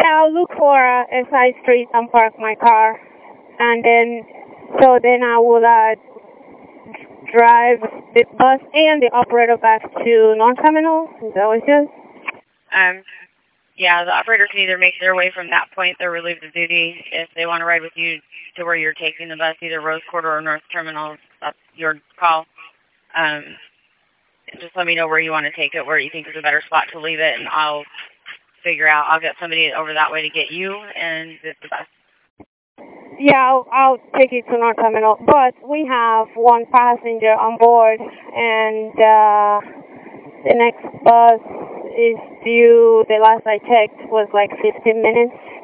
I'll look for a side street and park my car, and then I will drive the bus and the operator back to non-terminal. Is that what it is? Yeah, the operator can either make their way from that point, they're relieved of duty. If they want to ride with you to where you're taking the bus, either Rose Quarter or North Terminal, that's your call. Just let me know where you want to take it, where you think is a better spot to leave it, and I'll get somebody over that way to get you and the bus. Yeah, I'll take it to North Terminal, but we have one passenger on board, and the next bus is due, the last I checked, was like 15 minutes.